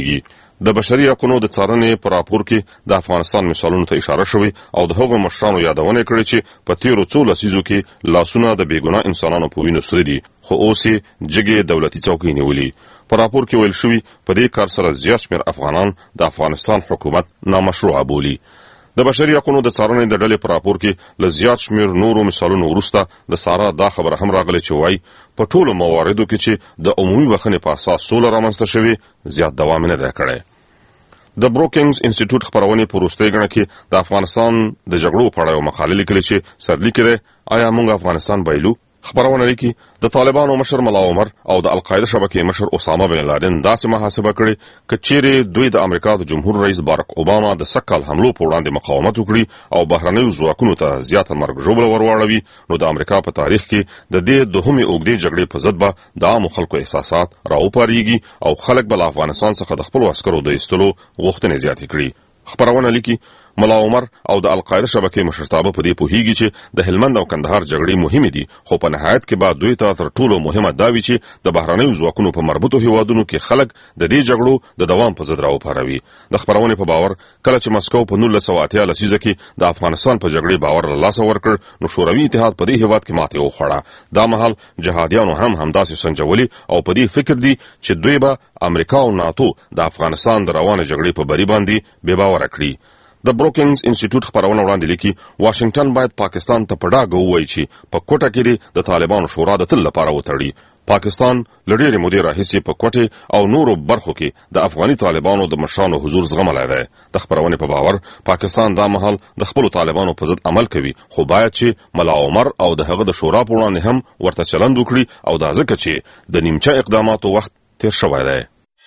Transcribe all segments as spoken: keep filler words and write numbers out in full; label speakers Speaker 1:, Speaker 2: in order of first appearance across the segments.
Speaker 1: کیږي. د بشري حقوقو د څارنې په راپور کې د افغانستان مثالونو ته اشاره شوې او د هغو مشرانو یادونه کړې چې په تیرو څو لسیزو کې لاسونه د بېګناه انسانانو په وینو سره دي خو اوس یې جګې دولتي څوکۍ نیولي. په راپور کې ویل شوي په دې کار سره زیات شمېر افغانان د افغانستان حکومت نامشروعه بولي. د بشري حقوقو د څارنې د ډلې په راپور کې له زیات شمېر نورو مثالونو وروسته د سارا دا خبره هم راغلې چې وایي په ټولو مواردو کې چې د عمومي بخښنې په اساس سوله رامنځته شوې زیات دوام نه دی کړی. د بروکینګز انسټیټیوټ خبرونه په وروستۍ غړنه کې د افغانستان د جګړو په اړه یو مقاله لیکلې چې سرلیک دی آیا موږ افغانستان بایلو. خبرونه لیکي د طالبانو مشر ملا عمر او د القاعده شبکې مشر اسامه بن لادن داسې محاسبه کړې چې چیرې دوی د امریکا د جمهور رئیس بارک اوباما د سکهال حملو په وړاندې مقاومت وکړي او بهرنیو ځواکونو ته زیاته مرګ ژوبله ورواړوي نو د امریکا په تاریخ کې د دې دوهمې اوږدې جګړې په ضد به د عامو خلکو احساسات راوپاریږي او خلک به له افغانستان څخه د خپلو عسکرو د ایستلو غوښتنې زیاتې کړي. خبرونه لیکي ملا عمر او د القاعده شبکې مشرتابه په دې پوهیږي چې د هلمند او کندهار جګړې مهمه دي خو په نهایت کې بعد دوی ته تر ټولو مهمه دا وی چې د بهرنیو ځواکونو په مربوطو هیوادونو کې خلک د دې جګړو د دوام په ضد راوپاروي. د خبرونه په باور کله چې مسکو په نولس سوه اتیا لسیزه کې د افغانستان په جګړې باور له لاسه ورکړ نو شوروي اتحاد په دې هیواد کې ماتې وخوړه. دا مهال جهادیانو هم همداسې سنجولي او په دې فکر دي چې دوی به امریکا او ناتو د افغانستان د روانه جګړې په بری باندې بې باوره کړي. د بروکینګز انسټیټیوټ خبرونه وړاندې لیکي واشنگټن باید پاکستان ته په ډاګه ووایي چې په کوټه کې د طالبانو شورا د تل لپاره وتړي. پاکستان له ډېرې مودې راهیسې په کوټې او نورو برخو کې د افغاني طالبانو د مشرانو حضور زغملی دی. د خبرونې په باور پاکستان دا مهال د خپلو طالبانو په ضد عمل کوي خو باید چې ملا عمر او د هغه د شورا په وړاندې هم ورته چلند وکړي او دا ځکه چې د نیمچه اقداماتو وخت تیر شوی دی.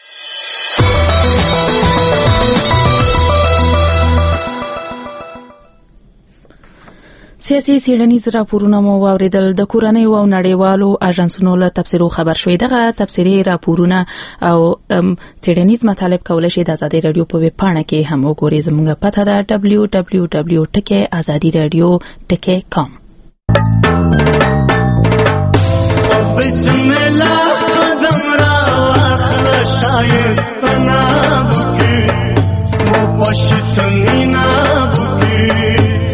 Speaker 2: سیاسي څېړنیز راپورونه مو واوریدل. د کورنۍ او نړیوالو اژانسونو له تبصرو خبر شوې. دغه تبصري راپورونه او څېړنیز مطالب کولای شي د ازادي رادیو په ویب پاڼه کې هم وګورئ. زموږ پته ده دبلیو دبلیو دبلیو ډاٹ ازادي رادیو ډاٹ کام. بسم الله قدم را واخله شایستنا بکی مو پښتنینا بکی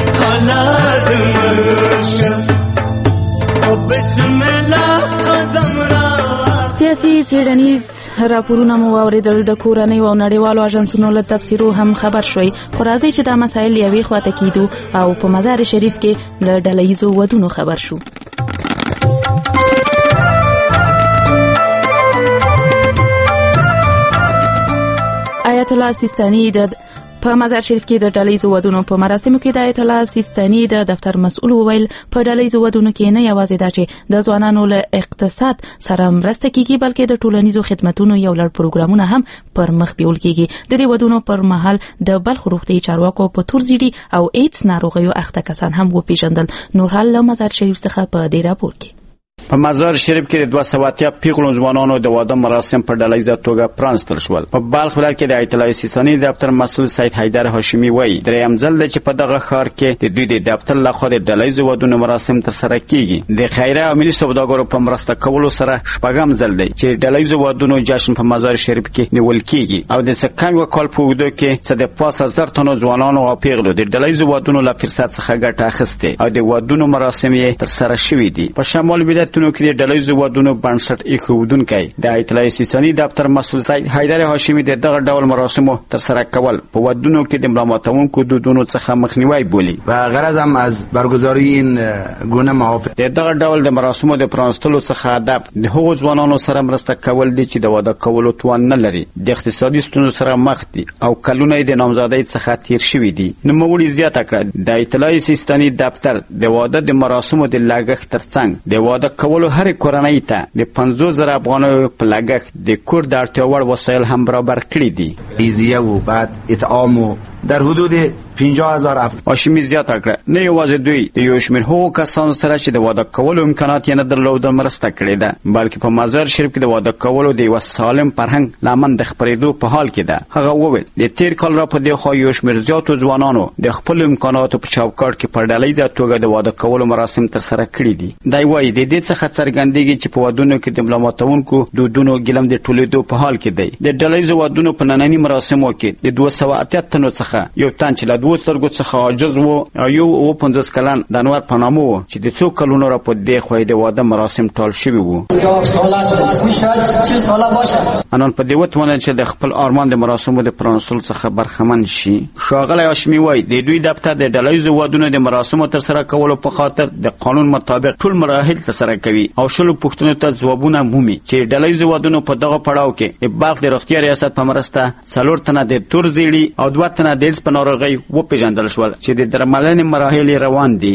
Speaker 2: سیاسي څېړنیز راپورونه مو واوریدل. د کورنۍ او نړیوالو اژانسونو له تبصرو هم خبر شوي. خو راځئ چې دا مسایل یوې خواته کیدو او په مزار شریف کې له ډلهییزو ودونو خبر شو. آیت الله سیستاني د په مزار شریف کې د ډلهییزو ودونو په مراسمو کې د آیت الله سیستاني د دفتر مسؤل وویل په ډلهییزو ودونو کې نه یوازې دا چې د ځوانانو له اقتصاد سره مرسته کیږي بلکې د ټولنیزو خدماتونو یو لړ پروګرامونه هم پر مخ بیول کیږي. د دې ودونو پر مهال د بلخ روغتیايي چارواکو په تور زیړي او ایډز ناروغیو اخته کسان هم وپیژندل. نورحال له مزار شریف څخه په دې راپور کې
Speaker 3: په مزار شریف کې د دوه سوه اتیا پیغلو ځوانانو د واده مراسم په ډلهییزه توګه پرانستل شول. په بلخ ولایت کې د آیت الله سیستاني دفتر مسؤل سید حیدر هاشمي وایي دریم ځل دی چې په دغه ښار کې د دوی د دفتر لخوا د ډلهییزو ودونو مراسم ترسره کیږي. د خیریه او ملي سوداګرو په مرسته کولو سره شپږم ځل دی چې ډلهییزو ودونو جشن په مزار شریف کې نیول کیږي او د سکم وکال په وګړو کې څه د پاس هزار تنو ځوانانو او پیغلو د ډلهییزو ودونو له فرصت څخه ګټه اخیسته او د ودونو مراسم یې ترسره شوي دي. په شمال ولایتونو کې د ډلهییزو ودونو بنسټ ایښودونکی د آیت الله سیستاني دفتر مسؤل سید حیدر هاشمي د دغه ډول مراسمو ترسره کول په ودونو کې د ملامتونکو دودونو څخه مخنیوی بولي
Speaker 4: و غرض هم از برگزاری این گونه محافل
Speaker 3: د دغه ډول د مراسمو د پرانستلو څخه هدف د هغو ځوانانو سره مرسته کول دي چې د واده کولو توان نه لري، د اقتصادي ستونزو سره مخ دي او کلونه د نامزادۍ څخه تیر شوي دي. نوموړي زیاته کړه د آیت الله سیستاني دفتر د واده د مراسمو د لګښت ترڅنګ د واده کولو هر کورنۍ ته د پنځوس زره افغانیو په لګښت د کور د اړتیا وړ وسایل هم برابر کړي دي.
Speaker 4: ایزیه و بعد اطعام و در حدود پنځه هزار افغان.
Speaker 3: هاشمي زیاته کړه نه یوازې دوی د یو شمېر هغو کسانو سره چې د واده کولو امکانات یې نه درلودل مرسته کړې ده، بلکې په مزار شریف کې د واده کولو د یو سالم فرهنګ لمن د خپرېدو په حال کې ده. هغه وویل د تیر کال را په دې خوا یو شمېر زیاتو ځوانانو د خپلو امکاناتو په چوکاټ کې په ډلهییزه توګه د واده کولو مراسم ترسره کړي دي. دی وایي د دې څخه څرګندېږي چې په ودونو کې د ملامتونکو دودونو ګلم د ټولېدو په حال کې دی. د ډلهییزو ودونو په ننني مراسمو کې د دوه سوه اتیا تنو څخه یو تن چې له دوو سترګو څخه عاجز و او یو اووه پنځوس کلن د انور په نامه و چې د څو کلونو را په دې خوا د واده مراسم ټال شوي وو. انان په دې وتوانل چې د خپل ارمان د مراسمو د پرانستلو څخه برخمن شي. ښاغلی هاشمي وایي د دوی دفتر د ډلهییزو ودونو د مراسمو ترسره کولو په خاطر د قانون مطابق ټول مراحل ترسره کوي او شلو پوښتنو ته ځوابونه مومي چې ډلهییزو ودونو په دغه پړاو کې د بلخ د روغتیا ریاست په مرسته څلور تنه د تور زیړي او دوه تنه د ایډز په ناروغۍ وپېژندل شول چې د درملنې مراحل روان دي.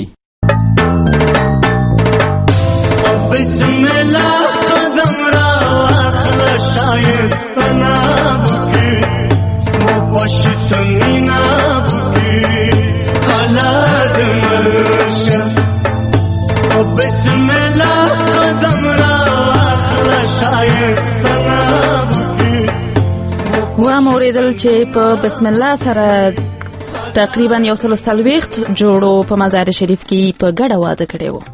Speaker 5: بسم الله قدم را اخلا شایستنا بکی مباشتنینا بکی حالات مرشا. بسم الله قدم را اخلا شایستنا بکی.
Speaker 2: و موریدل چې په بسم الله سره تقریبا یو سل څلوېښت جوړو په مزار شریف کې په ګډه واده کړی و.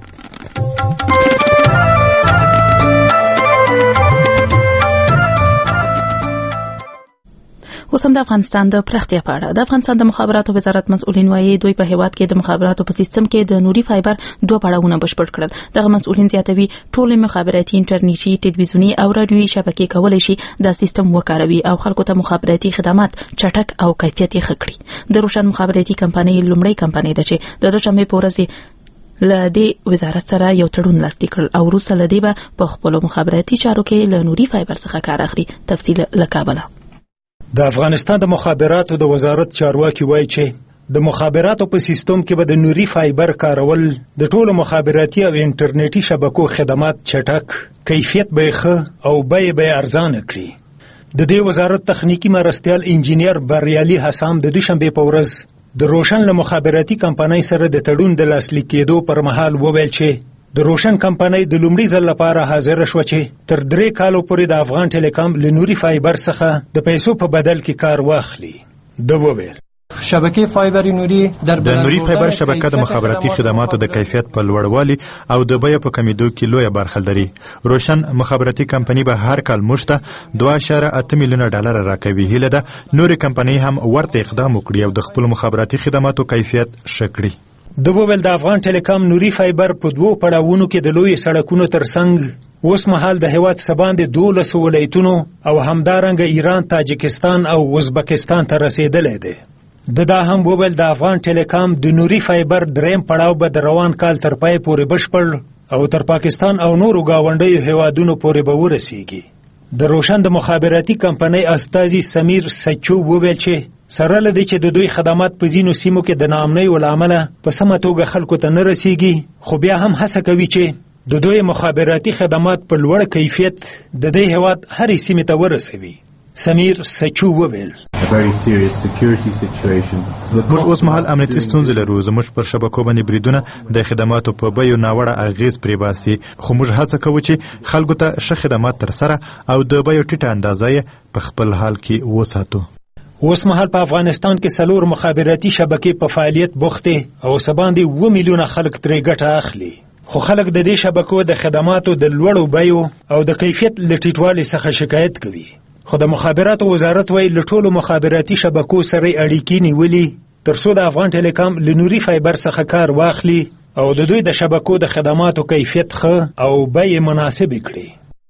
Speaker 2: اوس هم د افغانستان د پراختیا په اړه. د افغانستان د مخابراتو وزارت مسؤلین وایي دوی په هیواد کې د مخابراتو په سیستم کې د نوري فایبر دوه پړاوونه بشپړ کړل. دغه مسؤلین زیاتوي ټول مخابراتي انټرنیټي ټلویزیوني او رادیوي شبکې کولای شي دا سیستم وکاروي او خلکو ته مخابراتي خدمات چټک او کیفیت یې ښه کړي. د روشن مخابراتي کمپنۍ لومړی کمپنۍ ده چې د دوشنبې په ورځ له دې وزارت سره یو تړون لاسلیک کړ او وروسته له دې به په خپلو مخابراتي چارو کې له نوري فایبر څخه کار اخلي. تفصیل له کابله.
Speaker 6: د افغانستان د مخابراتو د وزارت چارواکي وایي چې د مخابراتو په سیستم کې به د نوري فایبر کارول د ټولو مخابراتي او انټرنیټي شبکو خدمات چټک، کیفیت به ښه او بیې به ارزانه کړي. د دې وزارت تخنیکی مرستیال انجینیر بریالي حسام د دوشنبې په ورځ د روشن له مخابراتي کمپنۍ سره د تړون د لاسلیک کېدو پر مهال وویل چې د روشن کمپنۍ د لومړي ځل لپاره حاضر شوه چې تر درې کالو پورې د افغان ټیلیکام له نوري فایبر څخه د پیسو په بدل کې کار واخلي. د وویل
Speaker 7: شبکه فایبر نوري
Speaker 8: د نوري فایبر شبکه د مخابراتي خدماتو د کیفیت په لوړوالي او د بیې په کمیدو کې لویه برخه لري. روشن مخابراتي کمپنۍ به هر کال موږ ته دوه اعشاریه اته میلیونه ډالر راکوي. هیله ده نورې کمپنۍ هم ورته اقدام وکړي او د خپلو مخابراتي خدماتو کیفیت ښه کړي.
Speaker 6: د وویل د افغان ټیلیکام نوري فایبر په دوو پړاوونو کې د لوی سړکونو ترڅنګ اوس مهال د هیواد څخه باندې دولس ولایتونو او همدارنګه ایران، تاجکستان او ازبکستان ته رسیدلی دی. د دا هم وویل د افغان ټیلیکام د نوري فایبر دریم پړاو به د روان کال تر پای پورې بشپړ او تر پاکستان او نورو گاونډیو هیوادونو پورې به ورسیږي. د روشن د مخابراتي کمپنۍ استازي سمیر سچو وویل چې سره له دې چې د دوی خدمات په ځینو سیمو کې د ناامنۍ له امله په سمه توګه خلکو ته نه رسیږي، خو بیا هم هڅه کوي چې د دوی مخابراتي خدمات په لوړ کیفیت د دې هیواد هرې سیمې ته ورسوي. سمیر سچو وویل
Speaker 8: موږ اوس مهال امنیتي ستونزې لرو. زموږ پر شبکو باندې بریدونه د خدماتو په بیو ناوړه اغیز پرې باسي، خو موږ هڅه کوو چې خلکو ته ښه خدمات ترسره او د بیو ټیټه اندازه یې په خپل حال کې وساتو.
Speaker 6: اوس مهال په افغانستان کې څلور مخابراتي شبکې په فعالیت بوختې او څه باندې اووه میلیونه خلک ترې ګټه اخلي، خو خلک د دې شبکو د خدماتو د لوړو بیو او د کیفیت له ټیټوالي څخه شکایت کوي. خو د مخابراتو وزارت وایي له ټولو مخابراتي شبکو سره اړیکې نیولي تر څو د افغان ټیلیکام له نوري فایبر څخه کار واخلي او د دوی د شبکو د خدماتو کیفیت ښه او بیې مناسبې کړي.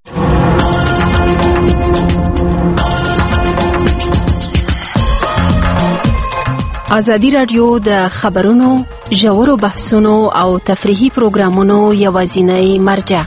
Speaker 9: ازادي راډیو د خبرونو، ژورو بحثونو او تفریحي پروګرامونو یوازینی مرجع.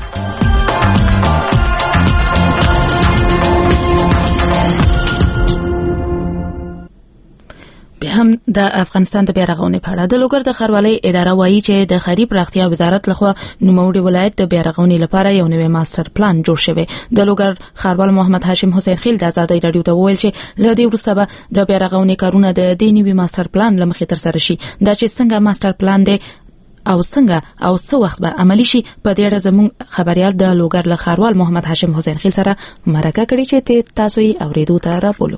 Speaker 2: هم د افغانستان د بیا رغونې په اړه د لوګر د ښاروالۍ اداره وایي چې د ښاري پراختیا وزارت لخوا نوموړي ولایت د بیا رغونې لپاره یو نوی ماستر پلان جوړ شوی. د لوګر ښاروال محمد هاشم حسین خیل د آزادۍ رادیو ته وویل چې له دې وروسته به د بیا رغونې کارونه د دې نوي ماستر پلان له مخې ترسره شي. دا چې څنګه ماستر پلان دی او څنګه او څه وخت به عملی شي په دې اړه زموږ خبريال د لوګر له ښاروال محمد هاشم حسین خیل سره مرکه کړې چې تاسو یې اوریدو ته راپولو.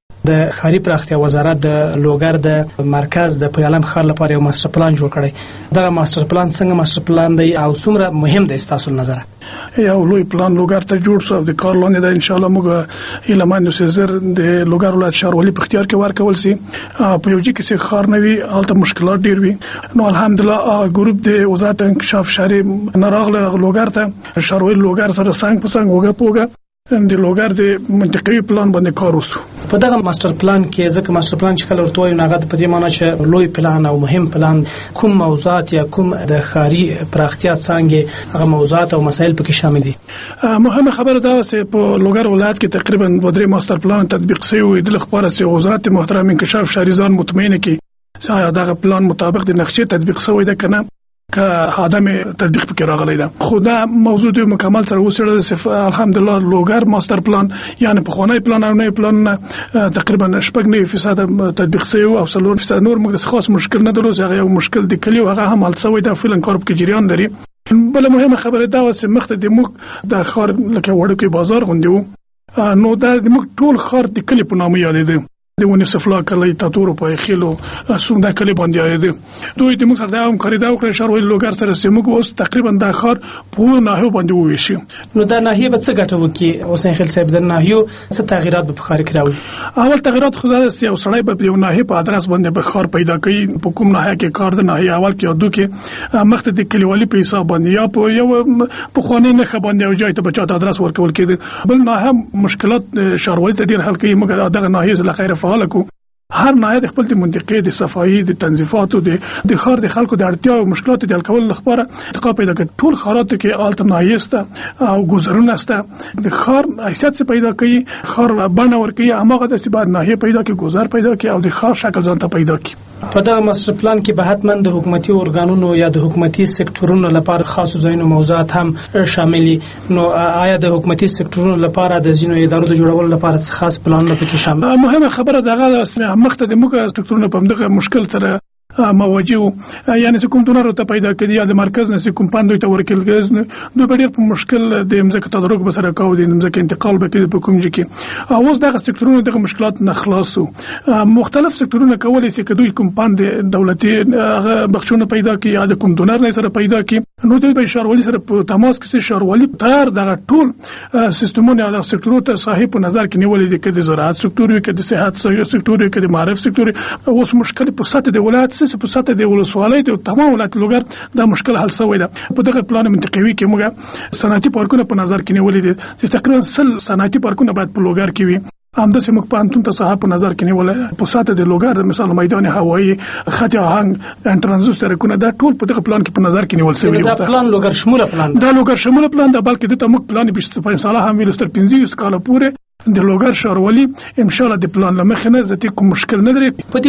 Speaker 10: د ښاري پراختیا وزارت د لوګر د مرکز د پرالم ښار لپاره یو ماستر پلان جوړ کړی. دا ماستر پلان څنګه ماستر پلان دی او څومره مهم دی تاسو نظر؟
Speaker 11: یو لوی پلان لوګر ته جوړ شو د کار لاندې د ان شاء الله موږ ایلمان سزر د لوګر ولایت ښاروالۍ په اختیار کې ورکول سي. په یو ځکه چې خار نوي الته مشکلات ډیر وي نو الحمدلله ګروپ د وزارت انکشاف شهري نراغله لوګر ته ښاروالۍ لوګر سره څنګه په څنګه وګه پوګه د لوګر د منطقي پلان باندې کار وسو.
Speaker 10: په دغه ماستر پلان کې ځکه ماستر پلان چې کله ورته وایو ناغد په دې معنی چې لوی پلان او مهم پلان کوم موضوعات یا کوم د ښاري پراختیا څنګه هغه موضوعات او مسایل پکې شامل دي.
Speaker 11: مهمه خبره دا چې په لوګر ولایت کې تقریبا دوه درې ماستر پلان تطبیق شوی د لخباره چې وزارت محترم انکشاف شهري ځان مطمئنه کی چې دغه پلان مطابق د نقشې تطبیق شوی ده کنه که آدم تطبیق پکې راغلی ده. خو دا موضوع د مکمل سره وسره چې الحمدلله لوګر ماستر پلان یعنی په خونای پلان او نه پلان تقریبا شپږ نه فیصد تطبیق شوی او څلور فیصد نور موږ خاص مشکل نه درلود. هغه یو مشکل د کلی هغه هم حل شوی ده فعلا کار په جریان لري. بل مهمه خبره دا و چې مخته د موږ د خار لکه وړوکی بازار غونډو نو دا د موږ ټول خار د کلی په نامه یادېده د ونیسف لا کلی تاتورو په خېلو سومدا کلی باندې یادېده. دوی د موږ سره دا هم خریدا وکړه ښاروالۍ لوګر سره چې موږ اوس تقریبا د خار په ناحیو باندې وویشي.
Speaker 10: نو دا ناحیه به څه ګټه وکړي حسین خیل صاحب؟ د ناحیو څه تغیرات به ښار کې راوړي؟
Speaker 11: اول تغیرات خو دا چې یو سړی به یو ناحیه په ادرس باندې به خار پیدا کوي په کوم ناحیه کې کار د ناحیه اول کې یادو کې مخته د کلیوالي په حساب باندې یا په یو په خوني نه خبرنده یو ځای ته بچا د ادرس ورکول کېده. بل نه هم مشکلات ښاروالۍ ته ډیر حل کوي موږ دغه ناحیه زله خیر فعال کو هر ناحیه د خپل د منطقې د صفایي د تنظیفاتو د د خار د خلکو د اړتیا او مشکلات د حل کولو لپاره تقا پیدا کړ. ټول خارات کې آلت ناحیه او گذرونه است د خار حیثیت پیدا کوي خار باندې ورکی هغه د سبا ناحیه پیدا کوي گذر پیدا کوي او د خار شکل ځان ته پیدا کوي.
Speaker 10: په دغه ماستر پلان کې به حتمن د حکومتي ارګانونو یا د حکومتي سکتورونو لپاره خاص ځایونو موضوعات هم شامل. نو آیا د حکومتي سکتورونو لپاره د زینو ادارو د جوړولو لپاره څه خاص پلان پکې شامل؟
Speaker 11: مهمه خبره دغه مخته د موږ سکتورونو په دغه مشکل سره مواجه یعنی کوم دونر ته پیدا کړي یا د مرکز نه کوم پاندوي ته ورکل کېږي نو په ډېر په مشکل د امزکه تدارک به سره کاوه د امزکه انتقال به کېږي په کوم ځای کې. اوس دغه سکتورونو دغه مشکلات نه خلاصو. مختلف سکتورونه کولای شي کدوې کوم پاند دولتي بخښونه پیدا کړي یا د کوم دونر نه سره پیدا کړي نو دوی به ښاروالۍ سره په تماس کې ښاروالۍ تر دغه ټول سیستمونه د سکتورونو ته صاحب په نظر کې نیولې دي کې د زراعت سکتور وي کې د صحت سکتور وي کې د معرف سکتور. اوس مشکل په سطح د ولایت په سطح د ولسوالۍ د تمام ولایت لوګر دا مشکل حل شوی ده. په دغه پلان منطقوي کې موږ صنعتي پارکونه په نظر کې نیولې دي چې تقریبا سل صنعتي پارکونه باید په لوګر کې وي. همداسې موږ په انتون ته صاحب په نظر کې نیولې په سطح د لوګر مثال میدان هوایی خط آهنګ انټرانزیت سرکونه دا ټول په دغه پلان کې په نظر کې نیول شوی.
Speaker 10: دا پلان لوګر شموله پلان
Speaker 11: دا لوګر شموله پلان دا بلکې د تمک پلان بیست په ساله هم ویل ستر پنځه کال پورې د لوګر ښاروالۍ ان شاء الله د پلان لمخې نه ځکه کوم مشکل نه لري.